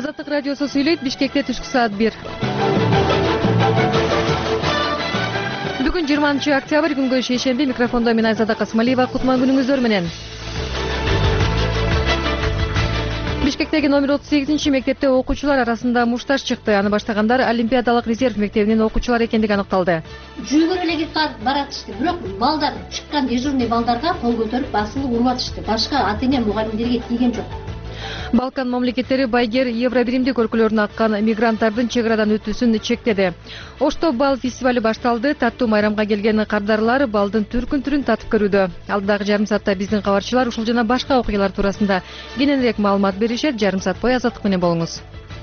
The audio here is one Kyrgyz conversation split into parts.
Азаттык радиосу сүйлөйт. Бишкекте түшкү саат 1. Бүгүн 20 октябрь күнгө шейшемби. Микрофондо мен Айзада Касмалиева. Кутман күнүңүздөр менен. Бишкектеги номер 38 мектепте окуучулар арасында мушташ чыкты. Аны баштагандар Олимпиадалык резерв мектебинин окуучулары экендиги аныкталды. Жүгүрүп эле баратышты. Бирок балдар чыккан дежурный балдарга кол көтөрүп басылып урбатышты. Башка ата-эне мугалимдерге тийген жок. Балкан мамлекеттери байгер Евробиримдик өлкөлөрүнө аккан мигранттардын чек арадан өтүүсүн чектеди. Ошто бал фестивали башталды. Таттуу майрамга келген кардарлар балдын түркүн-түрүн татып көрүүдө. Алдыдагы жарым саатта биздин кабарчылар ушул жана башка окуялар туурасында кененирээк маалымат беришет. Жарым саат бою азаттык менен болуңуз.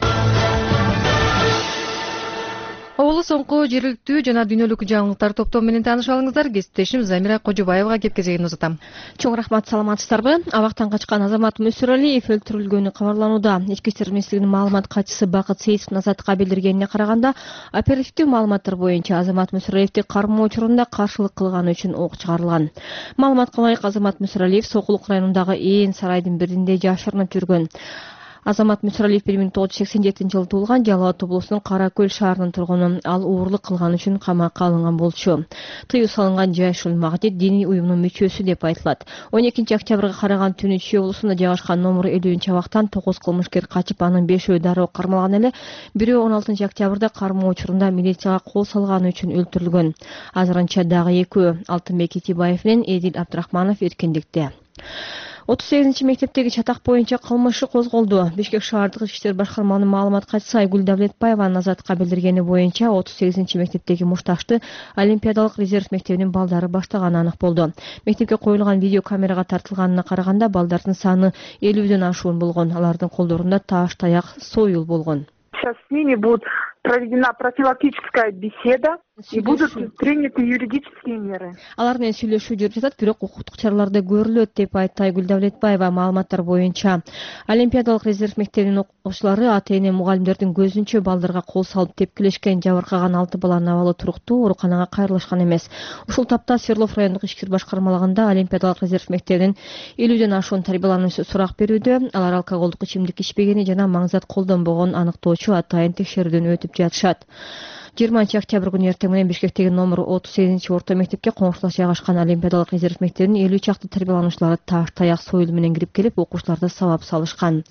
Оболу соңку жергиликтүү жана дүйнөлүк жаңылыктар топтому менен тааныша алыңыздар. Кесиптешим Замира Кожобаевага кеп кезегин узатам. Чоң рахмат, саламатсыздарбы? Абактан качкан Азамат Мүсүралиев өлтүрүлгөнү кабарланууда. Ички иштер министрлигинин маалымат катчысы Бакыт Сейитовдун Азаттыкка билдиргенине караганда, оперативдүү маалыматтар боюнча Азамат Мүсүралиевди кармоо учурунда каршылык кылганы үчүн ок чыгарылган. Маалыматка ылайык, Азамат Мүсүралиев Сокулук районундагы Ээн сарайдын биринде жашырынып жүргөн. Азамат Мүсүралиев 1987-жылы туулган, Жалал Абад облусунун Кара Көл шаарынын тургуну. Ал уурулук кылган үчүн камакка алынган болчу. Тыюу салынган Жайшул Магдид диний уюмунун мүчөсү деп айтылат. 12 октябрга караган түнү Чүй облусунда жайгашкан номер 50-абактан 9 кылмышкер качып, анын 5-өө дароо кармалган эле. Бирөө 16 октябрда кармоо учурунда милицияга кол салганы үчүн өлтүрүлгөн. Азырынча дагы экөө, Алтынбек Итибаев менен Эдил Абдрахманов эркиндикте. 38-мектептеги чатак боюнча кылмыш козголду. Бишкек шаардык ички иштер башкармаларынын маалымат катчысы Айгүл Давлетбаеванын Азаттыкка билдиргени боюнча 38-мектептеги мушташты Олимпиадалык резерв мектебинин балдары баштаганы анык болду. Мектепке коюлган видео камерага тартылганына караганда балдардын саны 50дөн ашуун болгон. Алардын колдорунда таш, таяк, сойул болгон. Сейчас с ними будет проведена профилактическая беседа и будут приняты юридические меры. Алар менен сүйлөшүү жүрүп жатат, бирок укуктук чараларды көрүлөт деп айтты Айгүл Давлетбаева. Маалыматтар боюнча Олимпиадалык резерв мектебинин окуучулары ата-эне мугалимдердин көзүнчө балдарга кол салып тепкилешкен, жабыркаган 6 баланын абалы туруктуу, ооруканага кайрылышкан эмес. Ушул тапта Свердлов райондук ички иштер башкармалыгында Олимпиадалык резерв мектебинин 50дөн ашуун тарбиялануучусу сурак берүүдө. Алар алкоголдук ичимдик ичпегени жана маңзат колдонбогон аныктоочу атайын текшерүүдөн өтүп жатышат. 20 октябрь күнү эртең менен Бишкектеги номер 38-орто мектепке коңшулаш жайгашкан Олимпиадалык резерв мектебинин 50 чакты тарбиялануучулары таш, таяк, сойул менен кирип келип, окуучуларды сабап салышкан.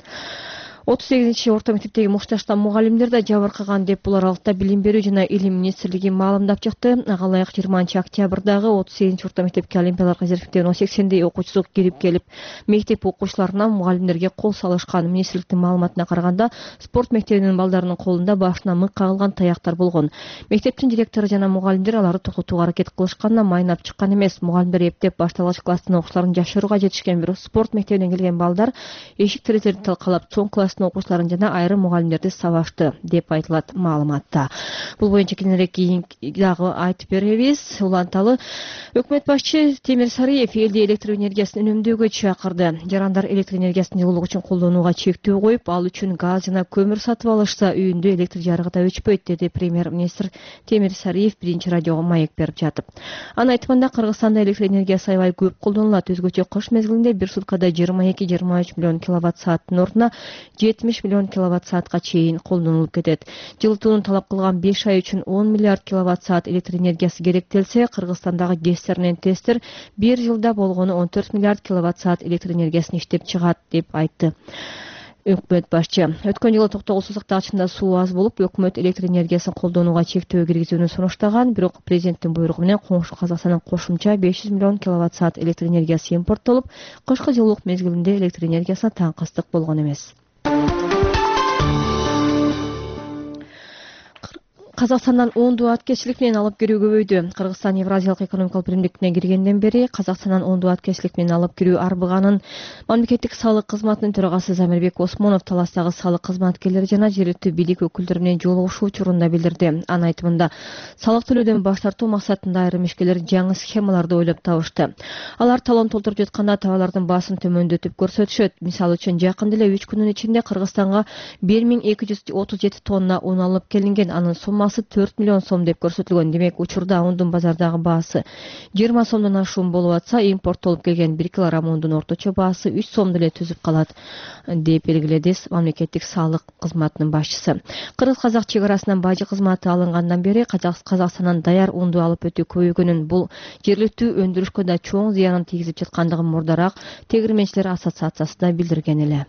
38-орто мектептеги мушташтан мугалимдер да жабыркаган деп бул аралыкта Билим берүү жана Илим министрлиги маалымдап чыкты. Ага ылайык 20 октябрдагы 38-орто мектепке Олимпиадалык резерв мектебинин 80дей окуучусу кирип келип, мектеп окуучуларына мугалимдерге кол салышкан. Министрликтин маалыматына караганда, спорт мектебинин балдарынын колунда башына мык кагылган таяктар болгон. Мектептин директору жана мугалимдер аларды токтотууга аракет кылышканда майнап чыккан эмес. Мугалимдер эптеп башталгыч класстын окуучуларын жашырууга жетишкен, бирок спорт мектебинен келген балдар эшик терезелерди талкалап, чоң окуучуларын жана айрым мугалимдерди сабашты деп айтылат маалыматта. Бул боюнча кененирээк дагы айтып беребиз. Уланталы өкмөт башчы Темир Сариев элди электр энергиясын үнөмдөөгө чакырды. Жарандар электр энергиясын жылуулук үчүн колдонууга чектөө коюп, ал үчүн газ жана көмүр сатып алышса, үйүндө электр жарыгы да өчпөйт, деди премьер-министр Темир Сариев биринчи радиого маек берип жатып. Анын айтымында, Кыргызстанда электр энергиясы аябай көп колдонулат. Өзгөчө кыш мезгилинде бир суткада 22-23 миллион киловатт-сааттын ордуна 70 миллион киловатт-саатка чейин колдонулуп кетет. Жылытууну талап кылган 5 ай үчүн 10 миллиард киловатт-саат электр энергиясы керектелсе, Кыргызстандагы ГЭСтер менен ТЭСтер бир жылда болгону 14 миллиард киловатт-саат электр энергиясын иштеп чыгат деп айтты өкмөт башчы. Өткөн жылы Токтогул суу сактагычында суу аз болуп, өкмөт электр энергиясын колдонууга чектөө киргизүүнү сунуштаган, бирок президенттин буйругу менен коңшу Казакстандан кошумча 500 миллион киловатт-саат электр энергиясы импорттолуп, кышкы жылуулук мезгилинде электр энергиясына таңкыстык болгон эмес. Казакстандан оңду аткечилик менен алып кирүү көбөйдү. Кыргызстан Евразиялык экономикалык биримдикине киргенден бери Казакстандан оңду аткечилик менен алып кирүү арбыганын мамлекеттик салык кызматынын төрагасы Замирбек Осмонов таластагы салык кызматкерлери жана жергиликтүү билик өкүлдөрү менен жолугушуу учурунда билдирди. Анын айтымында, салык төлөөдөн баш тартуу максатында айрым ишкерлер жаңы схемаларды ойлоп табышты. Алар талон толтуруп жатканда товарлардын баасын төмөндөтүп көрсөтүшөт. Мисалы үчүн, жакында эле 3 күнүн ичинде Кыргызстанга 1237 тонна un алып келинген. Анын суммасы чамасы 4 миллион сом деп көрсөтүлгөн. Демек, учурда ундун базардагы баасы 20 сомдон ашуун болуп атса, импорттолуп келген 1 килограмм ундун орточо баасы 3 сомду эле түзүп калат, деп белгиледи мамлекеттик салык кызматынын башчысы. Кыргыз-казак чек арасынан бажы кызматы алынгандан бери Казакстандан даяр унду алып өтүү көбөйгөнүн, бул жергиликтүү өндүрүшкө да чоң зыянын тийгизип жаткандыгын мурдараак тегирменчилер ассоциациясы да билдирген эле.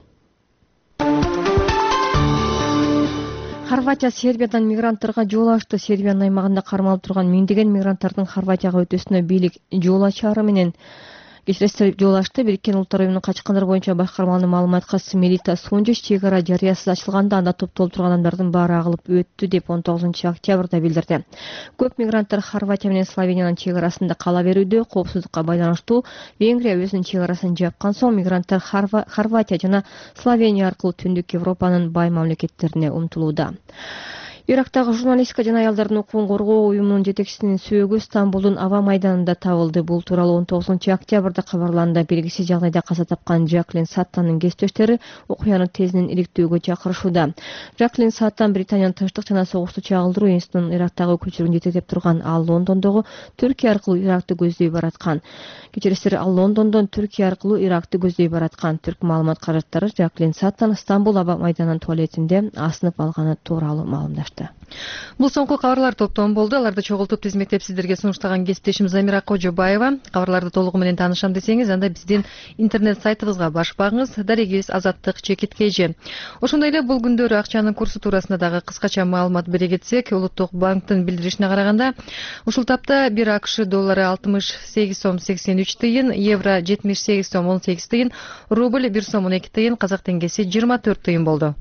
Хорватия Сербиядан мигранттарга жол ачты. Сербиянын аймагында кармалып турган миңдеген мигранттардын Хорватияга өтүүсүнө бийлик жол ачары менен жол ачты. Бириккен Улуттар уюмунун качкындар боюнча башкармалыгынын маалыматка Мелита Сонжич чек ара жарыясыз ачылганда анда топтолуп турган адамдардын баары агылып өттү деп 19 октябрда билдирди. Көп мигранттар Хорватия менен Словениянын чек арасында кала берүүдө. Коопсуздукка байланыштуу Венгрия өзүнүн чек арасын жапкан соң мигранттар Хорватия жана Словения аркылуу Түндүк Европанын бай мамлекеттерине умтулууда. Ирактагы журналистика жана аялдардын укугун коргоо уюмунун жетекчисинин сөөгү Стамбулдун аба майданында табылды. Бул тууралуу 19 октябрда кабарланды. Белгисиз жагдайда каза тапкан Жаклин Саттанын кесиптештери окуяны тезинен иликтөөгө чакырышууда. Жаклин Саттан Британиянын Тынчтык жана согушту чагылдыруу институтунун Ирактагы өкүлчүлүгүн жетектеп турган. Ал Лондондогу Түркия аркылуу Иракты көздөй бараткан. Кечиресиз, ал Лондондон Түркия аркылуу Иракты көздөй бараткан. Түрк маалымат каражаттары Жаклин Саттан Стамбул аба майданынын туалетинде асынып алганы тууралуу маалымдашты. Бул соңку кабарлар топтом болду. Аларды чогултуп тизмектеп сиздерге сунуштаган кесиптешим Замира Кожобаева. Кабарларды толугу менен таанышам десеңиз, анда биздин интернет сайтыбызга баш багыңыз. Дарегибиз Азаттык ЧКТ. Ошондой эле бул күндөрү акчанын курсу туурасында дагы кыскача маалымат бере кетсек, Улуттук банктын билдиришине караганда, ушул тапта 1 АКШ доллары 68 сом 83 тыйын, евро 78 сом 18 тыйын, рубль 1 сом 12 тыйын, казак теңгеси 24 тыйын болду.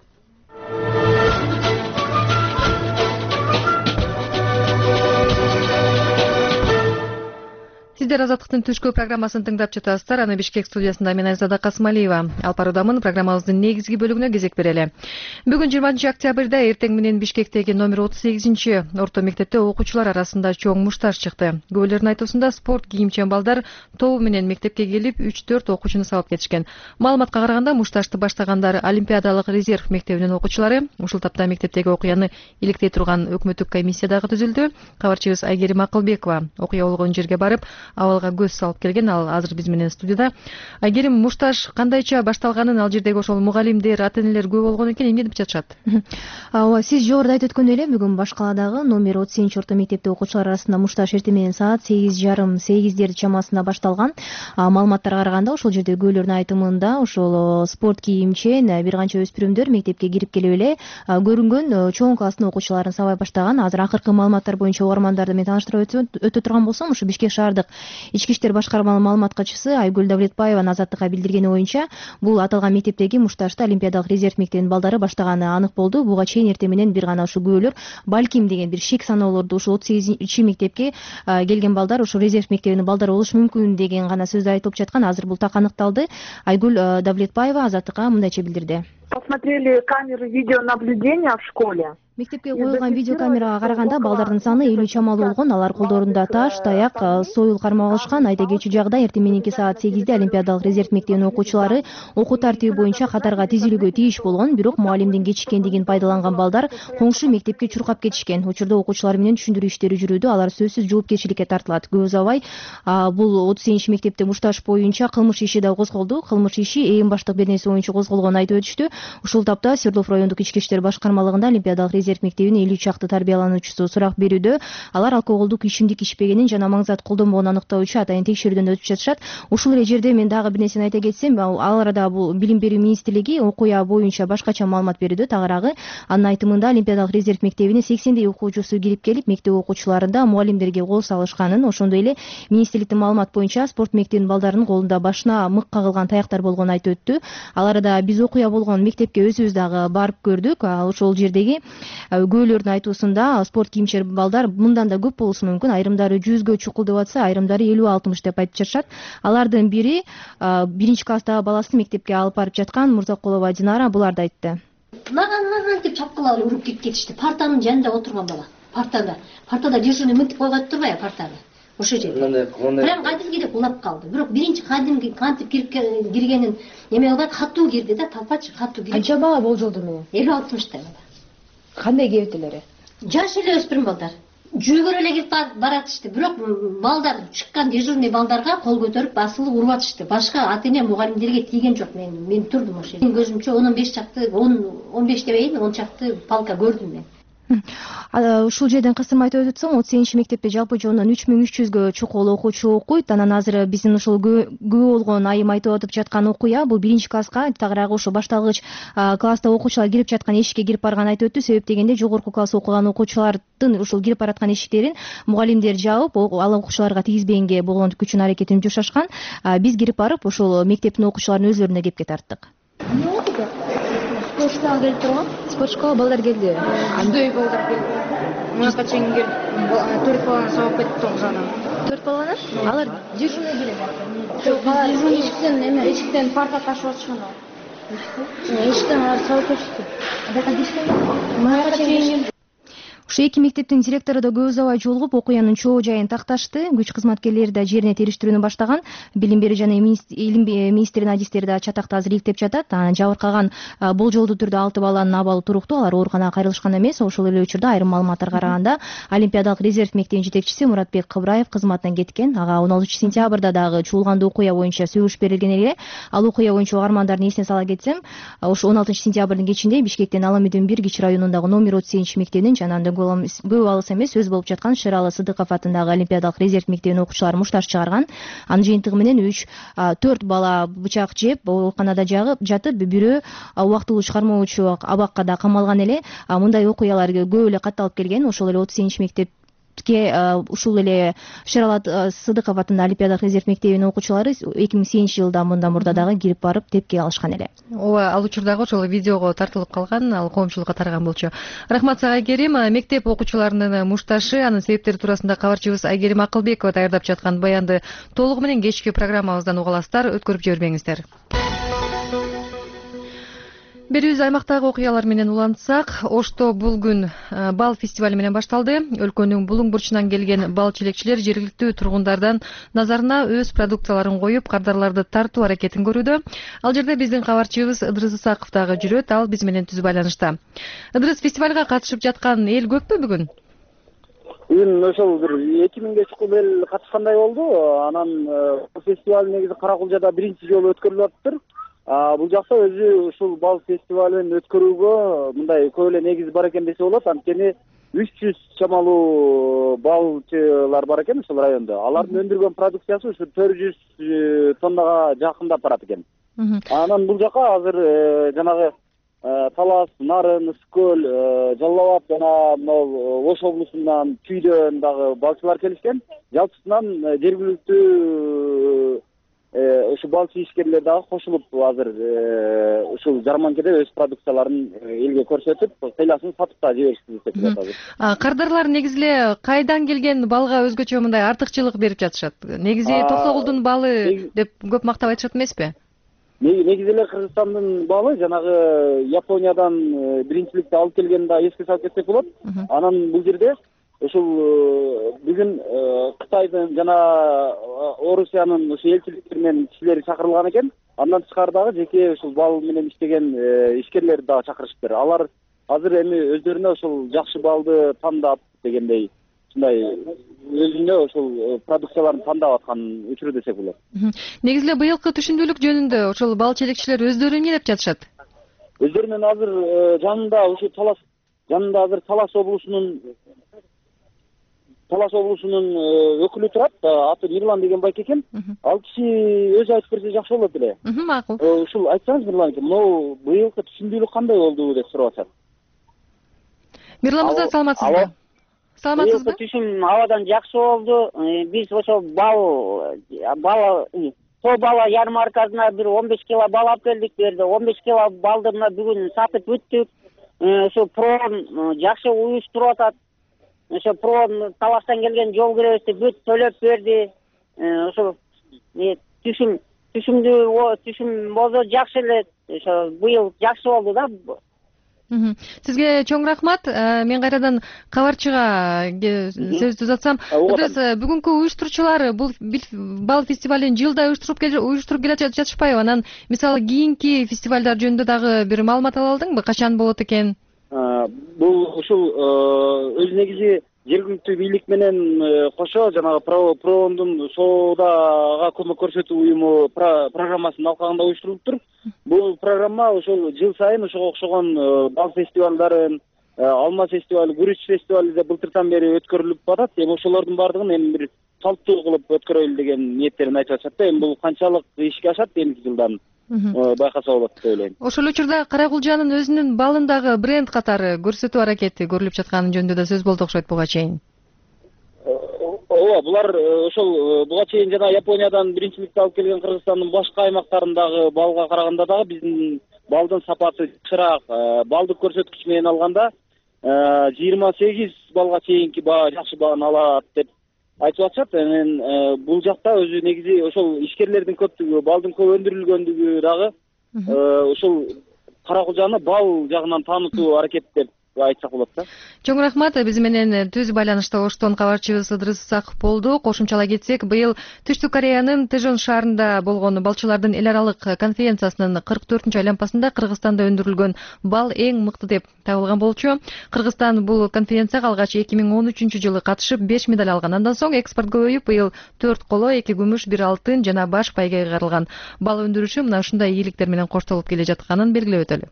Сиздер Азаттыктын түшкү программасын тыңдап жатасыздар. Аны Бишкек студиясында мен Айзада Касмалиева алып баруудамын. Программабыздын негизги бөлүгүнө кезек берели. Бүгүн 20 октябрда эртең менен Бишкектеги номер 38 орто мектепте окуучулар арасында чоң мушташ чыкты. Көбөлөрдүн айтуусунда спорт кийимчен балдар тобу менен мектепке келип 3-4 окуучуну салып кетишкен. Маалыматка караганда мушташты баштагандар Олимпиадалык резерв мектебинин окуучулары. Ушул тапта мектептеги окуяны иликтей турган өкмөттүк комиссия дагы түзүлдү. Кабарчыбыз Айгерим Акылбекова окуя болгон жерге барып абалга көз салып келген. Ал азыр биз менен студияда. Айгерим, мушташ кандайча башталганын, ал жердеги ошол мугалимдер, ата-энелер көп болгон экен, эмне деп жатышат? Ооба, сиз жогоруда айтып өткөндөй эле, бүгүн Баш каладагы номер 38 орто мектепте окуучулар арасында мушташ эртең менен саат 8:30-8 чамасында башталган. Маалыматтарга караганда, ошол жерде көбөлөрдүн айтымында ошол спорт кийимчен бир канча өспүрүмдөр мектепке кирип келип эле көрүнгөн чоң класстын окуучуларын сабай баштаган. Азыр акыркы маалыматтар боюнча угармандарды мен тааныштырып өтө турган болсом, ушу Бишкек шаардык Ички иштер башкармалыгынын маалымат катчысы Айгүл Давлетбаеванын Азаттыкка билдиргени боюнча, бул аталган мектептеги мушташты Олимпиадалык резерв мектебинин балдары баштаганы анык болду. Буга чейин эртең менен бир гана ушул көбөлөр балким деген бир шек саноолорду ушул 38 мектепке келген балдар ушул резерв мектебинин балдары болушу мүмкүн деген гана сөздү айтылып жаткан. Азыр бул так аныкталды. Айгүл Давлетбаева Азаттыкка мындайча билдирди. Посмотрели камеры видеонаблюдения в школе. Мектепке коюлган видеокамерага караганда балдардын саны 50 чамалуу болгон. Алар колдорунда таш, таяк, союл кармап алышкан. Айта кетчү жагда эртең мененки саат 8-де Олимпиадалык резерв мектебинин окуучулары окуу тартиби боюнча катарга тизилүүгө тийиш болгон. Бирок мугалимдин кечиккендигин пайдаланган балдар коңшу мектепке чуркап кетишкен. Учурда окуучулар менен түшүндүрүү иштери жүрүүдө. Алар сөзсүз жоопкерчиликке тартылат. Көп узабай бул 38 мектепте мушташ боюнча кылмыш иши да козголду. Кылмыш иши ээн баштык бир нерсе боюнча козголгонун айтып өтүштү. Ушул тапта Свердлов райондук ички иштер башкармалыгында Олимпиадалык резерв мектебинин 50 чакты тарбиялануучусу сурак берүүдө. Алар алкоголдук ичимдик ичпегенин жана маң-зат колдонбогонун аныктоочу атайын текшерүүдөн өтүп жатышат. Ушул эле жерде мен дагы бир нерсени айта кетсем, ал арада бул Билим берүү министрлиги окуя боюнча башкача маалымат берүүдө. Тагыраагы анын айтымында Олимпиадалык резерв мектебине 80дей окуучусу кирип келип, мектеп окуучуларында мугалимдерге кол салышканын, ошондой эле министрликтин маалымат боюнча спорт мектебинин балдарынын колунда башына мык кагылган таяктар болгонун айтып өттү. Ал арада биз окуя болгон мектепке өзүбүз дагы барып көрдүк. Ошол жердеги көбөлөрдүн айтуусунда спорт кийимчер балдар мындан да көп болушу мүмкүн. Айрымдары 100гө чукул деп атса, айрымдары 50-60 деп айтып жатышат. Алардын бири биринчи класстагы баласын мектепке алып барып жаткан Мурзакулова Динара буларды айтты. Наган деп чапкылап уруп кетишти. Партанын жанында отурган бала. Партада дежурный мынтип койгон турбайбы партаны. Ошол жерде. Прям кайтып улап калды. Бирок биринчи кадимги кантип киргенин эме кылбайт, катуу кирди да, талпачы катуу кирди. Канча бала болжолду менен? 50-60 бала. Кандай кебетелери? жаш эле өспүрүм балдар жүгүрүп эле кирип баратышты, бирок балдар чыккан дежурный балдарга кол көтөрүп басылып уруп атышты. Башка ата эне мугалимдерге тийген жок. Мен турдум ошол жерде. Менин көзүмчө 15 чакты, 15 дебейин, 10 чакты палка көрдүм мен. Ушул жерден кысырма айтып өтсөң, 38 мектепте жалпы жолунан 3300гө чукул окуучу окуйт. Анан азыр биздин ушул күбө болгон айым айтып өтүп жаткан окуя бул 1-класска, тагыраагы ошо башталгыч класста окуучулар кирип жаткан эшикке кирип барган айтып өттү. Себеп дегенде жогорку класс окуган окуучулардын ушул кирип бараткан эшиктерин мугалимдер жаап, ал окуучуларга тийгизбегенге болгон күчүн аракетин жумшашкан. Биз кирип барып ушул мектептин окуучуларын өзлөрүнө кепке тарттык. Спорт школага келип турган? Спорт школага балдар келди. Кандай балдар келди? Мынакка чейин келип 4 баланы сабап кетти окшогон. 4 баланы? Алар дежурный келет. Жок, алар эшиктен парта ташып атышкан. Эшиктен алар сабап кетишти. Бака дишкен? Мынакка чейин Ушу эки мектептин директору да көп узабай жолугуп окуянын чоо жайын такташты. Күч кызматкерлери да жерине териштирүүнү баштаган. Билим берүү жана илим министринин адистери да чатакта азыр иликтеп жатат. Анан жабыркаган болжолдуу түрдө 6 баланын абалы туруктуу. Алар ооруканага кайрылышкан эмес. Ошол эле учурда айрым маалыматтарга караганда Олимпиадалык резерв мектебинин жетекчиси Муратбек Кыбраев кызматтан кеткен. Ага 16-сентябрда дагы чуулгандуу окуя боюнча сөгүш берилген эле. Ал окуя боюнча угармандардын эсине сала кетсем, ошо 16-сентябрдын кечинде Бишкектин Аламедин 1 кичи районундагы номер 38 мектебинин жанагында көп алыс эмес өз болуп жаткан Шералы Сыдыков атындагы Олимпиадалык резерв мектебинин окуучулары мушташ чыгарган. Анын жыйынтыгы менен 4 бала бычак жеп ооруканада жатып, бирөө убактылуу чыгармоочу абакка да камалган эле. Мындай окуялар көп эле катталып келген. Ошол эле 38 мектепке ушул эле Шералы Сыдыков атындагы Олимпиадалык резерв мектебинин окуучулары 2008-жылда мындан мурда дагы кирип барып тепки алышкан эле. Ооба, ал учурдагы ошол видеого тартылып калган, ал коомчулукка тараган болчу. Рахмат сага Айгерим. Мектеп окуучуларынын мушташы, анын себептери туурасында кабарчыбыз Айгерим Акылбекова даярдап жаткан баянды толугу менен кечки программабыздан уга аласыздар, өткөрүп жибербеңиздер. Берүүбүз аймактагы окуялар менен улантсак, Ошто бул күн бал фестивали менен башталды. Өлкөнүн булуң бурчунан келген бал чилекчилер жергиликтүү тургундардан назарына өз продукцияларын коюп, кардарларды тартуу аракетин көрүүдө. Ал жерде биздин кабарчыбыз Ыдырыс Исаков дагы жүрөт, ал биз менен түз байланышта. Ыдырыс, фестивалга катышып жаткан эл көппү бүгүн? Бүгүн ошол бир 2000ге чукул эл катышкандай болду. Анан фестиваль негизи Каракулжада 1-жолу өткөрүлүп атыптыр. Бул жакта өзү ушул бал фестивалын өткөрүүгө мындай көп эле негиз бар экен десе болот. Анткени 300 чамалуу балчылар бар экен ушул райондо. Алардын өндүргөн продукциясы ушу 400 тоннага жакындап барат экен. Анан бул жака азыр жанагы Талас, Нарын, Ысыккөл, Жалал Абад жана могу Ош облусунан, Чүйдөн дагы балчылар келишкен. Жалпысынан жергиликтүү ушу балчы ишкерлер дагы кошулуп азыр ушул жарманкеде өз продукцияларын элге көрсөтүп, кыйласын сатып да жиберишти десек болот азыр. Кардарlar негизи эле кайдан келген балга өзгөчө мындай артыкчылык берип жатышат? Негизи Токтогулдун балы деп көп мактап айтышат эмеспи? Негизи эле Кыргызстандын балы жанагы Япониядан биринчиликти алып келгенин да эске салып кетсек болот. Анан бул жерде ушул бүгүн Кытайдын жана Орусиянын ушу элчиликтери менен кишилери чакырылган экен. Андан тышкары дагы жеке ушул бал менен иштеген ишкерлерди дагы чакырышыптыр. Алар азыр эми өздөрүнө ушул жакшы балды тандап дегендей ушундай өзүнө ушул продукцияларын тандап аткан учуру десек болот. Негизи эле быйылкы түшүндүүлүк жөнүндө ошол бал чилекчилер өздөрү эмне деп жатышат? Өздөрүнүн азыр жанында ушу Талас жанында азыр Талас облусунун өкүлү турат, аты Мирлан деген байке экен. Ал киши өзү айтып берсе жакшы болот эле. Макул. Ушул айтсаңыз Мирлан эке, могу быйылкы түшүндүүлүк кандай болду деп сурап атат. Мирлан мырза, саламатсызбы? Саламатсызбы? Түшүм абадан жакшы болду. Биз ошол то бала ярмаркасына бир 15 кило бал алып келдик берди. 15 кило балды мына бүгүн сатып бүттүк. Ошо пром жакшы уюштуруп атат. Ошо пром Таластан келген жол киребизди бүт төлөп берди. Ошо түшүм болду жакшы эле. Ошо быйыл жакшы болду да. Сизге чоң рахмат. Мен кайрадан кабарчыга сөздү узатсам, бүгүнкү уюштуруучулар бул бал фестивалин жылда уюштуруп келе жатышпайбы? Анан мисалы кийинки фестивалдар жөнүндө дагы бир маалымат ала алдыңбы? Качан болот экен? бул ушул өз негизи жергиликтүү бийлик менен кошо жанагы проондун соодага көмөк көрсөтүү уюму программасынын алкагында уюштурулуптур. Бул программа ошол жыл сайын ошого окшогон бал фестивалдарын, алма фестивали, күрүч фестивали деп былтыртан бери өткөрүлүп атат. Эми ошолордун баардыгын эми бир салттуу кылып өткөрөлү деген ниеттерин айтып атышат да. Эми бул канчалык ишке ашат эмки жылдан байкаса болот деп ойлойм. Ошол учурда Каракулжанын өзүнүн балындагы бренд катары көрсөтүү аракети көрүлүп жатканы жөнүндө да сөз болду окшойт буга чейин. Ооба, булар ошол буга чейин жана Япониядан биринчиликти алып келген Кыргызстандын башка аймактарындагы балга караганда дагы биздин балдын сапаты жакшыраак. Балдык көрсөткүч менен алганда 28 балга чейинки жакшы бааны алат деп айтып атышат. Эми бул жакта өзү негизи ошол ишкерлердин көптүгү, балдын көп өндүрүлгөндүгү дагы ошол Каракулжаны бал жагынан таанытуу аракет деп айтсак болот да. Чоң рахмат. Биз менен түз байланышта Оштон кабарчыбыз Ыдырыс Исаков болду. Кошумчалай кетсек, быйыл Түштүк Кореянын Тэжон шаарында болгон балчылардын эл аралык конференциясынын 44-чү айланпасында Кыргызстанда өндүрүлгөн бал эң мыкты деп табылган болчу. Кыргызстан бул конференцияга алгач 2013-жылы катышып 5 медаль алган. Андан соң экспорт көбөйүп, быйыл 4 коло, 2 күмүш, 1 алтын жана баш пайга ыйгарылган. Бал өндүрүшү мына ушундай ийгиликтер менен коштолуп келе жатканын белгилеп өтөлү.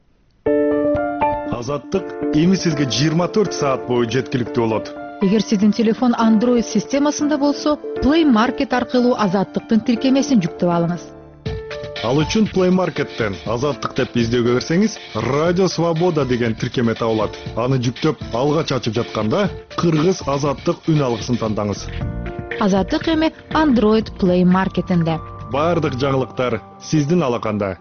Азаттык эми сизге 24 саат бою жеткиликтүү болот. Эгер сиздин телефон Android системасында болсо, Play Market аркылуу Азаттыктын тиркемесин жүктөп алыңыз. Ал үчүн Play Market'тен Азаттык деп издөөгө берсеңиз, Радио Свобода деген тиркеме табылат. Аны жүктөп, алгач ачып жатканда Кыргыз Азаттык үн алгысын тандаңыз. Азаттык эми Android Play Market'инде. Бардык жаңылыктар сиздин алаканда.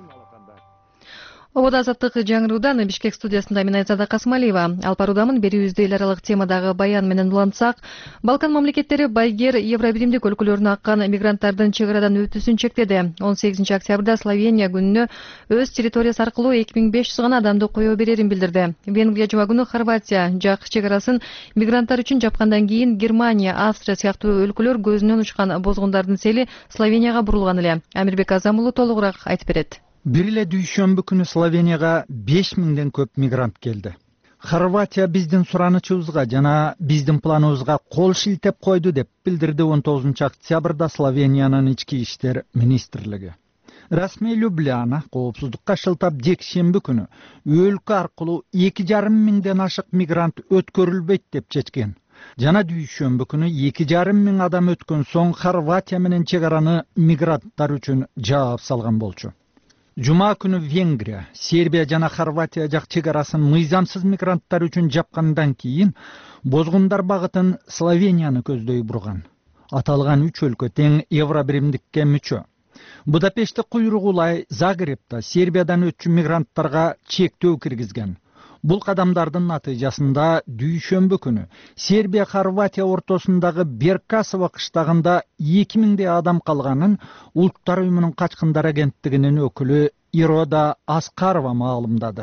Обода азаттык жаңыруудан Бишкек студиясында мен Айзада Касмалиева. Алып баруудамын. Берүүбүздө эл аралык темадагы баян менен улантсак, Балкан мамлекеттери байгер Евробиримдик өлкөлөрүнө аккан мигранттардын чек арадан өтүүсүн чектеди. 18 октябрда Словения күнүнө өз территориясы аркылуу 2500 гана адамды кое берерин билдирди. Венгрия жума күнү Хорватия жак чек арасын мигранттар үчүн жапкандан кийин Германия, Австрия сыяктуу өлкөлөр көзүнөн учкан бозгундардын сели Словенияга бурулган эле. Амирбек Азамулу толугураак айтып берет. Бир эле дүйшөмбү күнү Словенияга 5000ден көп мигрант келди. Хорватия биздин суранычыбызга жана биздин планыбызга кол шилтеп койду деп билдирди 19 октябрда Словениянын ички иштер министрлиги. Расмий Любляна коопсуздукка шылтап жекшемби күнү өлкө аркылуу 2,5 миңден ашык мигрант өткөрүлбөйт деп чечкен. Жана дүйшөмбү күнү 2,5 миң адам өткөн соң Хорватия менен чек араны мигранттар үчүн жаап салган болчу. Жума күнү Венгрия, Сербия жана Хорватия жак чек арасын мыйзамсыз мигранттар үчүн жапкандан кийин бозгундар багытын Словенияны көздөй бурган. Аталган 3 өлкө тең Евробиримдикке мүчө. Будапештте куйругулай Загребте Сербиядан өтчү мигранттарга чектөө киргизген. Бул кадамдардын натыйжасында дүйшөмбү күнү Сербия Хорватия ортосундагы Беркасово кыштагында 2000 адам калганын Улуттар уюмунун качкындар агенттигинин өкүлү Ирода Аскарова маалымдады.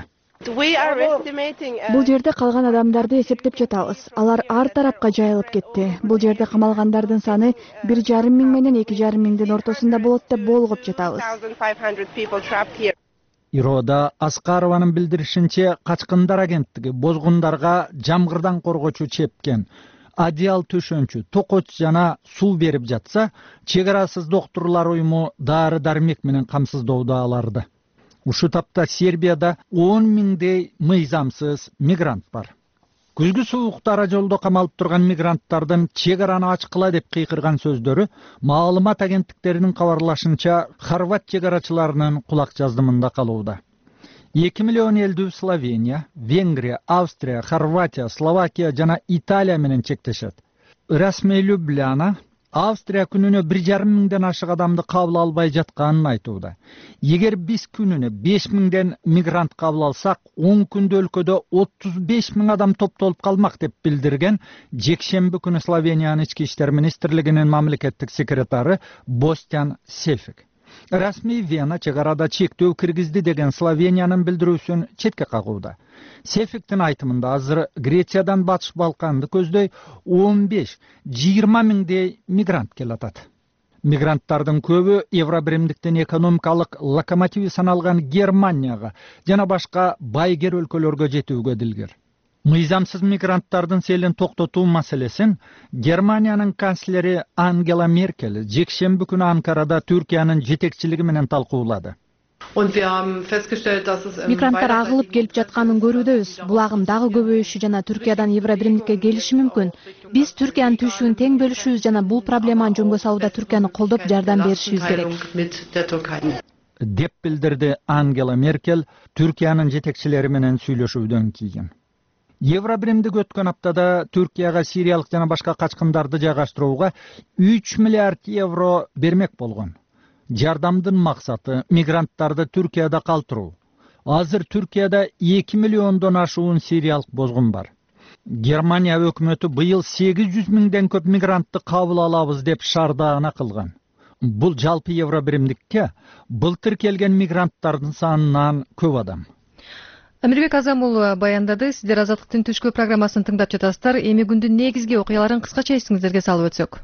Бул жерде калган адамдарды эсептеп жатабыз. Алар ар тарапка жайылып кетти. Бул жерде камалгандардын саны 1,5 миң менен 2,5 миңдин ортосунда болот деп болгоп жатабыз. Ирода Аскарованын билдиришинче, качкындар агенттиги бозгундарга жамгырдан коргочу чепкен, одеял төшөнчү, токоч жана суу берип жатса, чек арасыз доктурлар уюму дары-дармек менен камсыздоодо аларды. Ушу тапта Сербияда 10 миңдей мыйзамсыз мигрант бар. Күзгү сууктара жолдо камалып турган мигранттардын чек араны ачкыла деп кыйкырган сөздөрү маалымат агенттиктеринин кабарлашынча Хорват чек арачыларынын кулак жаздымында калууда. 2 миллион элдүү Словения, Венгрия, Австрия, Хорватия, Словакия жана Италия менен чектешет. Расмий Любляна Австрия күнүнө 1,5 миңден ашык адамды кабыл албай жатканын айтууда. Эгер биз күнүнө 5 миңден мигрант кабыл алсак, 10 күндө өлкөдө 35 миң адам топтолуп калмак деп билдирген жекшемби күнү Словениянын ички иштер министрлигинин мамлекеттик секретары Бостян Сефик. Расмий Вена чек арада чектөө киргизди деген Словениянын билдирүүсүн четке кагууда. Сефиктин айтымында азыр Грециядан Батыш Балканды көздөй 15-20 миңдей мигрант келатат. Мигранттардын көбү Евробиримдиктин экономикалык локомотиви саналган Германияга жана башка байгер өлкөлөргө жетүүгө дилгер. мыйзамсыз мигранттардын селин токтотуу маселесин Германиянын канцлери Ангела Меркель жекшемби күнү Анкарада Түркиянын жетекчилиги менен талкуулады. Мигранттар агылып келип жатканын көрүүдөбүз. Бул агым дагы көбөйүшү жана Түркиядан Евробиримдикке келиши мүмкүн. Биз Түркиянын түйшүгүн тең бөлүшүбүз жана бул проблеманы жөнгө салууда Түркияны колдоп жардам беришибиз керек, деп билдирди Ангела Меркель Түркиянын жетекчилери менен сүйлөшүүдөн кийин. Евробиримдик өткөн аптада Түркияга сириялык жана башка качкындарды жайгаштырууга 3 миллиард евро бермек болгон. Жардамдын максаты мигранттарды Түркияда калтыруу. Азыр Түркияда 2 миллиондон ашуун сириялык бозгун бар. Германия өкмөтү быйыл 800 миңден көп мигрантты кабыл алабыз деп шаардаана кылган. Бул жалпы Евробиримдикке былтыр келген мигранттардын санынан көп адам. Амирбек Азам уулу баяндады. Сиздер Азаттыктын түшкү программасын тыңдап жатасыздар. Эми күндүн негизги окуяларын кыскача эсиңиздерге салып өтсөк.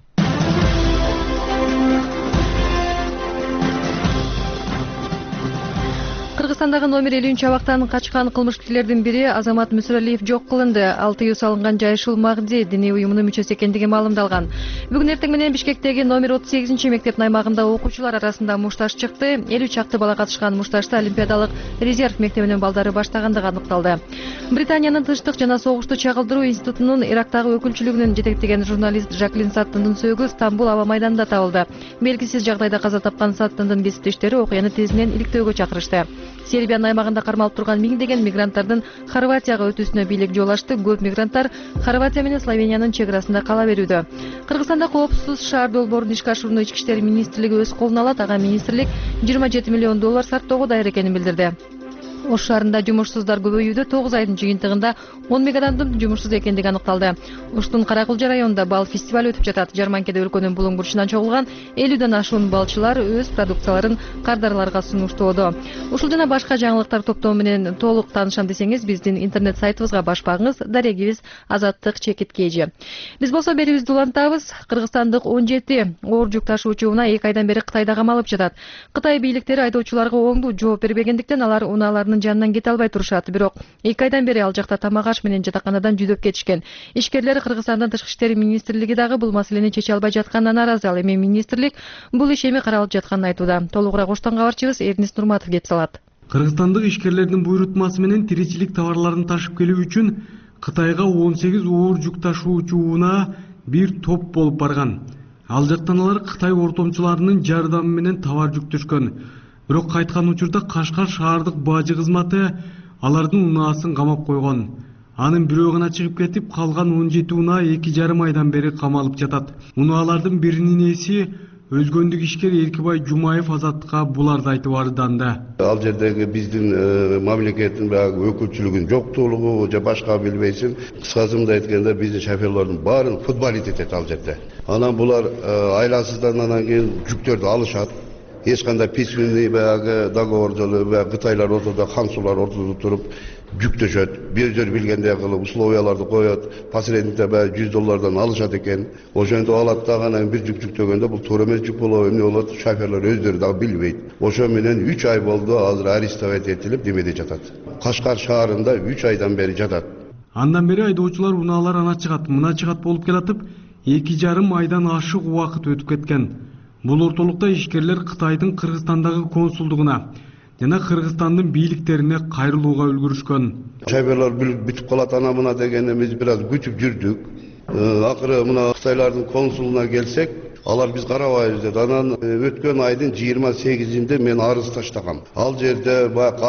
Кыргызстандагы номер 50 абактан качкан кылмышкерлердин бири Азамат Мүсөралиев жок кылынды. Ал тыюу салынган Жайшыл Магди диний уюмунун мүчөсү экендиги маалымдалган. Бүгүн эртең менен Бишкектеги номер 38 мектептин аймагында окуучулар арасында мушташ чыкты. 50 чакты бала катышкан мушташты Олимпиадалык резерв мектебинин балдары баштагандыгы аныкталды. Британиянын тынчтык жана согушту чагылдыруу институтунун Ирактагы өкүлчүлүгүнүн жетектеген журналист Жаклин Саттындын сөөгү Стамбул аба майданында табылды. Белгисиз жагдайда каза тапкан Саттындын кесиптештери окуяны тезинен иликтөөгө чакырышты. Сербиянын аймагында кармалып турган миңдеген мигранттардын Хорватияга өтүүсүнө бийлик жол ачты. Көп мигранттар Хорватия менен Словениянын чек арасында кала берүүдө. Кыргызстанда коопсуз шаар долбоорун ишке ашырууну Ички иштер министрлиги өз колуна алат. Ага министрлик 27 миллион доллар сарптоого даяр экенин билдирди. Ош шаарында жумушсуздар көбөйүүдө. 9 айдын жыйынтыгында 10 миң адамдын жумушсуз экендиги аныкталды. Оштун Каракулжа районунда бал фестиваль өтүп жатат. Жарманкеде өлкөнүн булуң бурчунан чогулган 50ден ашуун балчылар өз продукцияларын кардарларга сунуштоодо. Ушул жана башка жаңылыктар топтому менен толук таанышам десеңиз, биздин интернет сайтыбызга баш багыңыз. Дарегибиз Азаттык _KG. Биз болсо берибизди улантабыз. Кыргызстандык 17 оор жүк ташуучу унаа 2 айдан бери Кытайда камалып жатат. Кытай бийликтери айдоочуларга оңдуу жооп бербегендиктен алар унааларынын жанынан кете албай турушат. Бирок 2 айдан бери ал жакта тамак аш менен жатаканадан жүдөп кетишкен. Ишкерлер Кыргызстандын тышкы иштер министрлиги дагы бул маселени чече албай жатканына нааразы. Ал эми министрлик бул иш эми каралып жатканын айтууда. Толугураак Оштон кабарчыбыз Эрнис Нурматов кеп салат. Кыргызстандык ишкерлердин буйрутмасы менен тиричилик товарларын ташып келүү үчүн Кытайга 18 оор жүк ташуучу унаа бир топ болуп барган. Ал жактан алар Кытай ортомчуларынын жардамы менен товар жүктөшкөн. Бирок кайткан учурда Кашкар шаардык бажы кызматы алардын унаасын камап койгон. Анын бирөө гана чыгып кетип, калган 17 унаа 2,5 айдан бери камалып жатат. Унаалардын биринин ээси өзгөндүк ишкер Эркибай Жумаев Азаттыкка буларды айтып арызданды. Ал жердеги биздин мамлекеттин өкүлчүлүгүнүн жоктуулугу же башка билбейсиң. Кыскасы мындай айтканда биздин шоферлордун баарын футболить этет ал жерде. Анан булар айлансыздан анан кийин жүктөрдү алышат. Эч кандай письменный договор жолу Кытайлар ортодо, хансулар ортодо туруп жүктөшөт. Бир билгендей кылып условияларды коет. Посредникте $100 алышат экен. Ошентип алат дагы анан бир жүктөгөндө бул туура эмес жүк болобу, эмне болот? Шоферлор өздөрү дагы билбейт. Ошо менен 3 ай болду, азыр арестовать этилип демеде жатат. Кашкар шаарында 3 айдан бери жатат. Андан бери айдоочулар унаалар ана чыгат, мына чыгат болуп келатып, 2,5 айдан ашык убакыт өтүп кеткен. Бул ортолукта ишкерлер Кытайдын Кыргызстандагы консулдугуна жана Кыргызстандын бийликтерине кайрылууга үлгүрүшкөн. Шоферлор бүтүп калат ана мына дегенде биз бир аз күтүп жүрдүк. Акыры мына Кытайлардын консулуна келсек, алар биз карабайбыз деп. Анан өткөн айдын 28-inde мен арыз таштагам. Ал жерде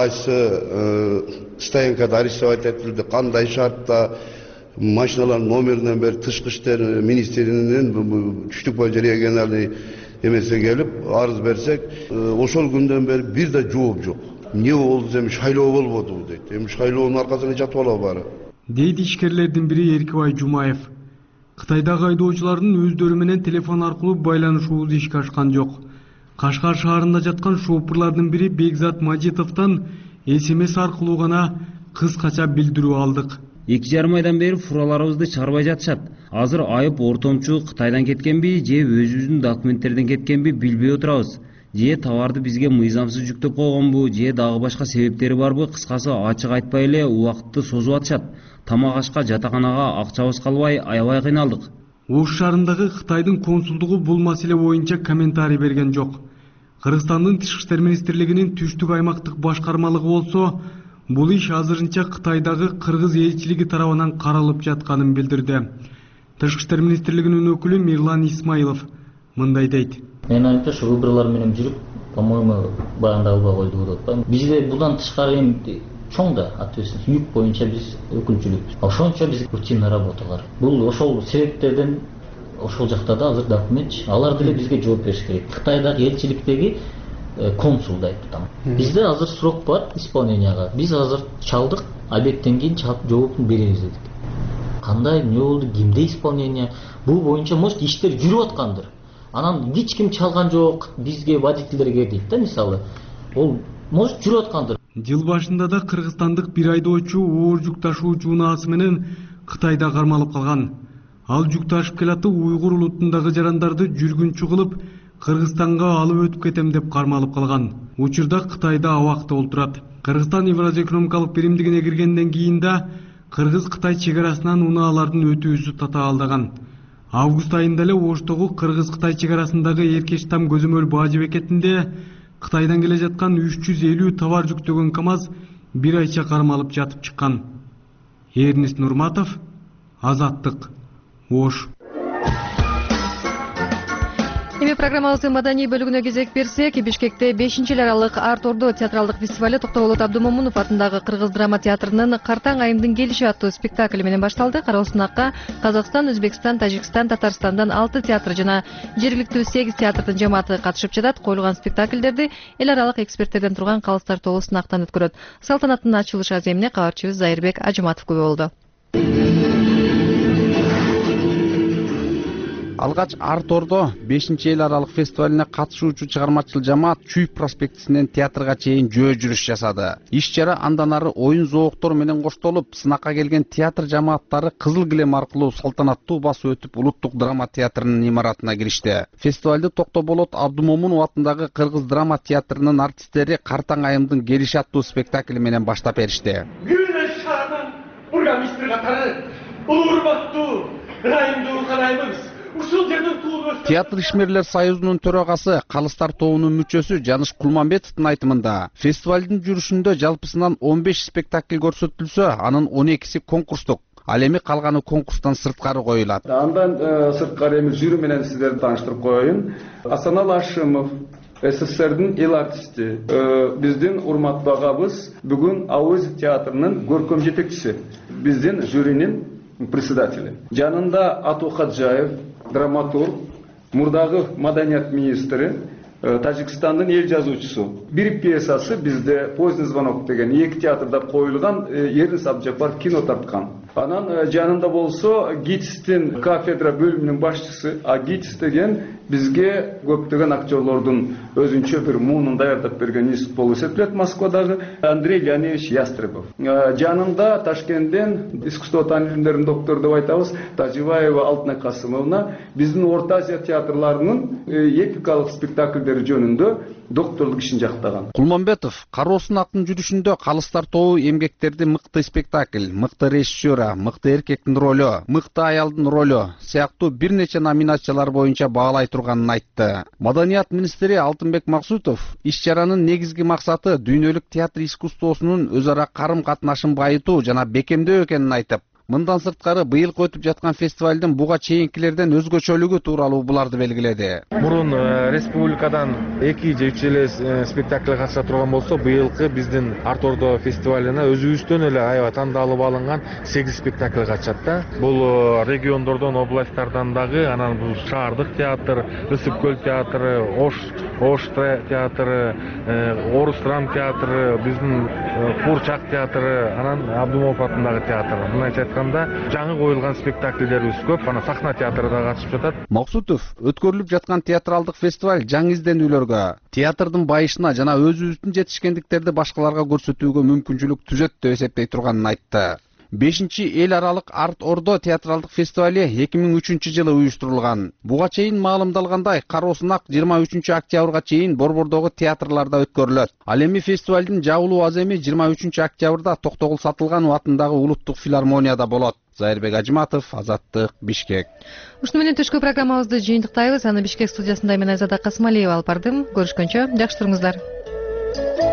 кайсы стоянкада арестовать этилди, кандай шартта машиналардын номеринен бери тышкы иштер министринин түштүк боюнча региональный эмесе келип арыз берсек, ошол күндөн бери бир да жооп жок. Эмне болду, эми шайлоо болбодубу дейт. Эми шайлоонун аркасында жатып алабы баары? Дейт ишкерлердин бири Эркибай Жумаев. Кытайдагы айдоочулардын өздөрү менен телефон аркылуу байланышуубуз ишке ашкан жок. Кашкар шаарында жаткан шопурлардын бири Бекзат Мажитовдон СМС аркылуу гана кыскача билдирүү алдык. 2,5 айдан бери фураларыбызды чарбай жатышат. Азыр айып ортомчу Кытайдан кеткенби, же өзүбүздүн документтерден кеткенби билбей отурабыз. Же товарды бизге мыйзамсыз жүктөп койгонбу, же дагы башка себептери барбы? Кыскасы ачык айтпай эле убакытты созуп атышат. тамак ашка, жатаканага акчабыз калбай аябай кыйналдык. Ош шаарындагы Кытайдын консулдугу бул маселе боюнча комментарий берген жок. Кыргызстандын Тышкы иштер министрлигинин түштүк аймактык башкармалыгы болсо, бул иш азырынча Кытайдагы кыргыз элчилиги тарабынан каралып жатканын билдирди. Тышкы иштер министрлигинин өкүлү Мирлан Исмаилов мындай дейт. Мен айтты, ушу выборлор менен жүрүп, по-моему, баянда албай койду деп атпаймынбы. Бизде будан тышкары эми чоң да ответственность, юк боюнча биз өкүлчүлүкпүз. Ошончо биз рутинный работалар. Бул ошол себептерден ошол жакта да азыр документ, алар деле бизге жооп бериш керек. Кытайдагы элчиликтеги консул да айтты там. Бизде азыр срок бар исполненияга. Биз азыр чалдык, обедтен кийин жоопун беребиз дедик. Кандай, эмне болду, кимде исполнение? Бул боюнча может иштер жүрүп аткандыр. Анан эч ким чалган жок, бизге водительдерге дейт да, мисалы. Ол может жүрүп аткандыр. Жыл башында да кыргызстандык бир айдоочу оор жүк ташуучу унаасы менен Кытайда кармалып калган. Ал жүк ташып келатып уйгур улутундагы жарандарды жүргүнчү кылып, Кыргызстанга алып өтүп кетем деп кармалып калган. Учурда Кытайда абакта олтурат. Кыргызстан Евразия экономикалык биримдигине киргенден кийин да Кыргыз-Кытай чегарасынан унаалардын өтүүсү татаалдаган. Август айында эле Оштогу Кыргыз-Кытай чегарасындагы Эркештам көзөмөл бажы бекетинде Кытайдан келе жаткан 350 товар жүктөгөн КАМАЗ бир айча кармалып жатып чыккан. Эрнис Нурматов, Азаттык, Ош. Эми программабыздын маданий бөлүгүнө кезек берсек, Бишкекте 5-эл аралык Арт Ордо театралдык фестивале Токтоболот Абдумомунов атындагы Кыргыз драма театрынын Картаң айымдын келиши аттуу спектакли менен башталды. Кароосунакка Казакстан, Өзбекстан, Тажикстан, Татарстандан 6 театр жана жергиликтүү 8 театрдын жамааты катышып жатат. Коюлган спектакльдерди эл аралык эксперттерден турган калыстар тобу сынактан өткөрөт. Салтанаттын ачылыш аземине кабарчыбыз Зайырбек Ажыматов күбө болду. Алгач Арт Ордо 5-эл аралык фестивалине катышуучу чыгармачыл жамаат Чүй проспектисинен театрга чейин жөө жүрүш жасады. Иш-чара андан ары оюн зооктор менен коштолуп, сынакка келген театр жамааттары кызыл килем аркылуу салтанаттуу басып өтүп Улуттук драма театрынын имаратына киришти. Фестивалды Токтоболот Абдумомунов атындагы Кыргыз драма театрынын артисттери Картаң айымдын келиши аттуу спектакли менен баштап беришти. Күнөш шаарынын бургомистри катары урматтуу Райымдуу канайымыз Театр ишмерлер союзунун төрагасы, Калыстар тобунун мүчөсү Жаныш Кулманбетовдун айтымында, фестивалдын жүрүшүндө жалпысынан 15 спектакль көрсөтүлсө, анын 12си конкурстук. Ал эми калганы конкурстан сырткары коюлат. Андан сырткары эми жюри менен сиздерди тааныштырып коеюн. Асанал Ашимов, СССРдин эл артисти, биздин урматтуу агабыз бүгүн Ауыз театрынын көркөм жетекчиси, биздин жюринин председатели. Жанында Ату Хаджаев, драматург, мурдагы маданият министри, Тажикстандын эл жазуучусу. Бир пьесасы бизде Поздний звонок деген 2 театрда коюлган, Эрнис Абджапаров кино тарткан. Анан жанында болсо ГИТИСтин кафедра бөлүмүнүн башчысы, а ГИТИС деген бизге көптөгөн актерлордун өзүнчө бир муунун даярдап берген институт болуп эсептелет Москвадагы Андрей Леонидович Ястребов. Жанында Ташкенттен искусство тан илимдеринин доктору деп айтабыз Тажибаева Алтынай Касымовна биздин Орто Азия театрларынын эпикалык спектакльдери жөнүндө докторлук ишин жактаган. Кулманбетов Кароосунактын жүрүшүндө Калыстар тобу эмгектерди мыкты спектакль, мыкты режиссера, мыкты эркектин ролу, мыкты аялдын ролу сыяктуу бир нече номинациялар боюнча баалай турганын айтты. Маданият министри Алтынбек Максутов иш-чаранын негизги максаты дүйнөлүк театр искусствосунун өз ара карым-катнашын байытуу жана бекемдөө экенин айтып, мындан сырткары быйыл өтүп жаткан фестивалдын буга чейинкилерден өзгөчөлүгү тууралуу буларды белгиледи. Мурун республикадан 2 же 3 эле спектакль катыша турган болсо, быйылкы биздин Арт Ордо фестивалына өзүбүздөн эле аябай тандалып алынган 8 спектакль катышат да. Бул региондордон, областтардан дагы, анан бул шаардык театр, Рысыпкөл театры, Ош театры, Орус драм театры, биздин Курчак театры, анан Абдумомунов атындагы театр. Жаңы коюлган спектакльдерибиз көп, ана сахна театры да катышып жатат. Максутов өткөрүлүп жаткан театралдык фестиваль жаңы изденүүлөргө, театрдын байышына жана өзүбүздүн жетишкендиктерди башкаларга көрсөтүүгө мүмкүнчүлүк түзөт деп эсептей турганын айтты. 5-чи эл аралык Арт Ордо театралдык фестивали 2003-жылы уюштурулган. Буга чейин маалымдалгандай, Кара Сунак 23-октябрга чейин борбордогу театрларда өткөрүлөт. Ал эми фестивалдын жабылуу аземи 23-октябрда Токтогул Сатылганов атындагы Улуттук филармонияда болот. Зайырбек Ажматов, Азаттык, Бишкек. Ушуну менен түшкү программабызды жыйынтыктайбыз. Аны Бишкек студиясында мен Айзада Касмалиева алып бардым. Көрүшкөнчө, жакшы туруңуздар.